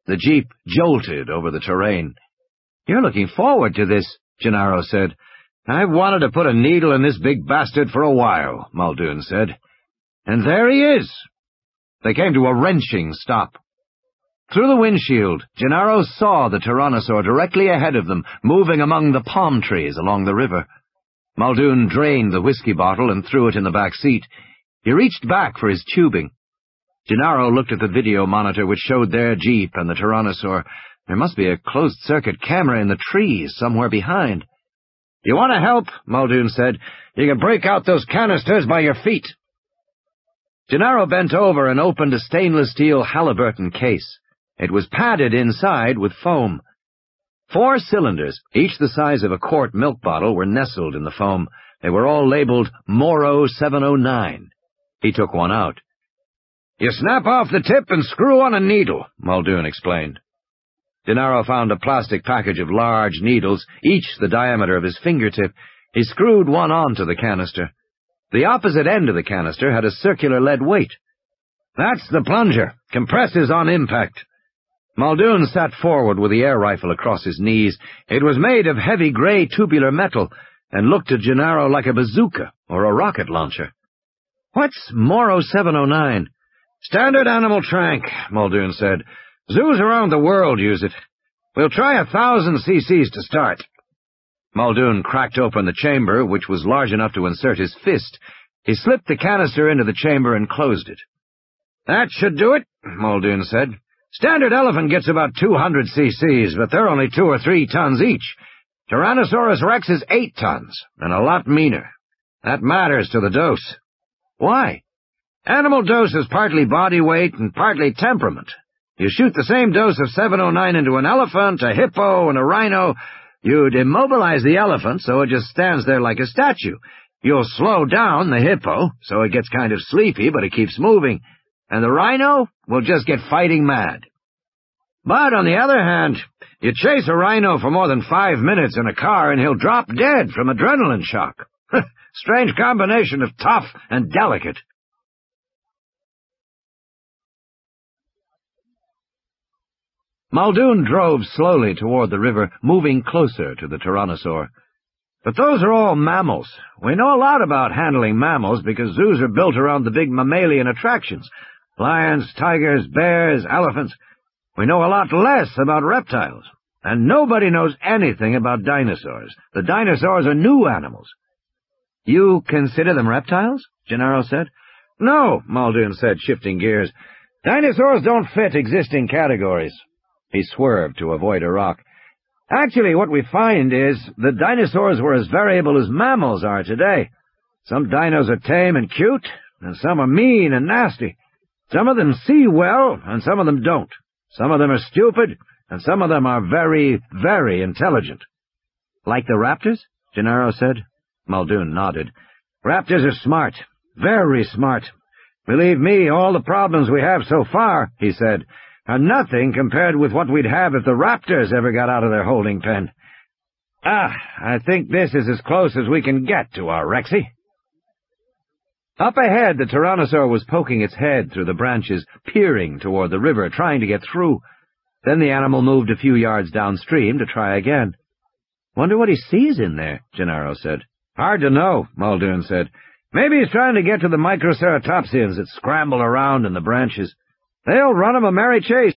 The jeep jolted over the terrain. "You're looking forward to this," Gennaro said. "I've wanted to put a needle in this big bastard for a while," Muldoon said. "And there he is." They came to a wrenching stop. Through the windshield, Gennaro saw the Tyrannosaur directly ahead of them, moving among the palm trees along the river. Muldoon drained the whiskey bottle and threw it in the back seat. He reached back for his tubing. Gennaro looked at the video monitor which showed their jeep and the Tyrannosaur. There must be a closed-circuit camera in the trees somewhere behind. "You want to help?" Muldoon said. "You can break out those canisters by your feet." Gennaro bent over and opened a stainless steel Halliburton case. It was padded inside with foam. 4 cylinders, each the size of a quart milk bottle, were nestled in the foam. They were all labeled Morrow 709. He took one out. "You snap off the tip and screw on a needle," Muldoon explained. Gennaro found a plastic package of large needles, each the diameter of his fingertip. He screwed one onto the canister. The opposite end of the canister had a circular lead weight. "That's the plunger. Compresses on impact." Muldoon sat forward with the air rifle across his knees. It was made of heavy gray tubular metal and looked to Gennaro like a bazooka or a rocket launcher. "What's Morrow 709? "Standard animal trank," Muldoon said. "Zoos around the world use it. We'll try 1,000 cc's to start." Muldoon cracked open the chamber, which was large enough to insert his fist. He slipped the canister into the chamber and closed it. "That should do it," Muldoon said. "Standard elephant gets about 200 cc's, but they're only 2 or 3 tons each. Tyrannosaurus rex is 8 tons, and a lot meaner. That matters to the dose." "Why?" "Animal dose is partly body weight and partly temperament. You shoot the same dose of 709 into an elephant, a hippo, and a rhino, you'd immobilize the elephant so it just stands there like a statue. You'll slow down the hippo so it gets kind of sleepy, but it keeps moving. And the rhino will just get fighting mad. But on the other hand, you chase a rhino for more than 5 minutes in a car and he'll drop dead from adrenaline shock. Strange combination of tough and delicate." Muldoon drove slowly toward the river, moving closer to the Tyrannosaur. "But those are all mammals. We know a lot about handling mammals because zoos are built around the big mammalian attractions. Lions, tigers, bears, elephants. We know a lot less about reptiles. And nobody knows anything about dinosaurs. The dinosaurs are new animals." "You consider them reptiles?" Gennaro said. "No," Muldoon said, shifting gears. "Dinosaurs don't fit existing categories." He swerved to avoid a rock. "Actually, what we find is that dinosaurs were as variable as mammals are today. Some dinos are tame and cute, and some are mean and nasty. Some of them see well, and some of them don't. Some of them are stupid, and some of them are very, very intelligent." "Like the raptors?" Gennaro said. Muldoon nodded. "Raptors are smart, very smart. Believe me, all the problems we have so far," he said, "are nothing compared with what we'd have if the raptors ever got out of their holding pen. I think this is as close as we can get to our Rexy." Up ahead, the Tyrannosaur was poking its head through the branches, peering toward the river, trying to get through. Then the animal moved a few yards downstream to try again. "Wonder what he sees in there," Gennaro said. "Hard to know," Muldoon said. "Maybe he's trying to get to the Microceratopsians that scramble around in the branches. They'll run him a merry chase."